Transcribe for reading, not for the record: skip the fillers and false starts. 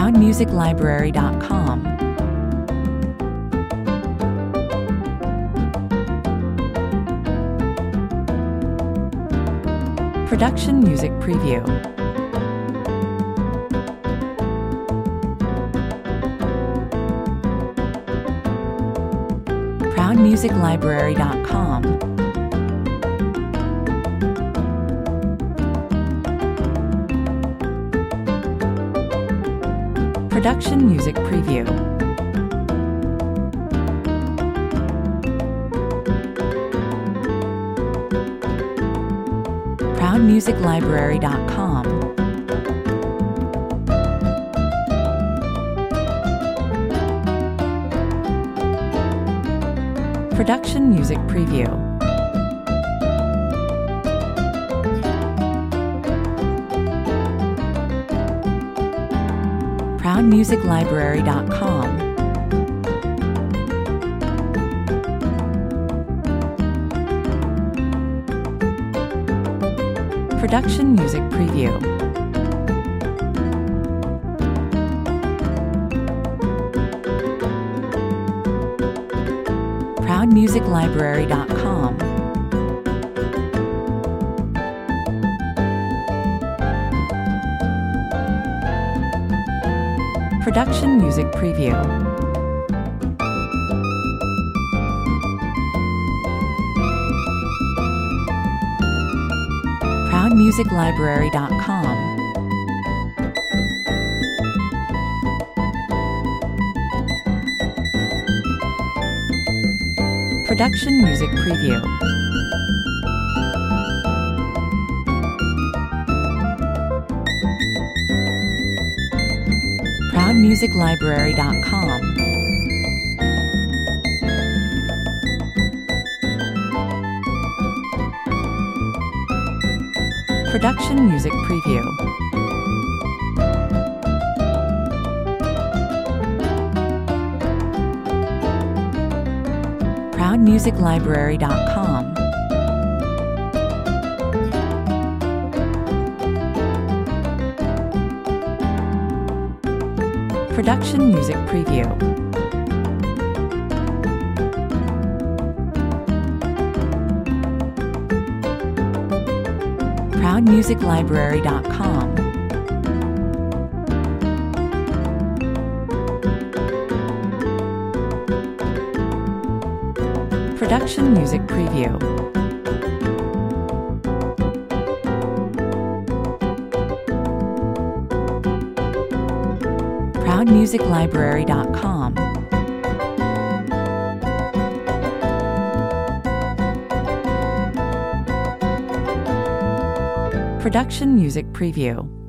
ProudMusicLibrary.com. Production Music Preview. ProudMusicLibrary.com. Production Music Preview. ProudMusicLibrary.com. Production Music Preview. ProudMusicLibrary.com. Production Music Preview. ProudMusicLibrary.com. Production Music Preview. ProudMusicLibrary.com. Production Music Preview. ProudMusicLibrary.com. Production Music Preview. ProudMusicLibrary.com. Production Music Preview. ProudMusicLibrary.com. Production Music Preview. ProudMusicLibrary.com. Production Music Preview.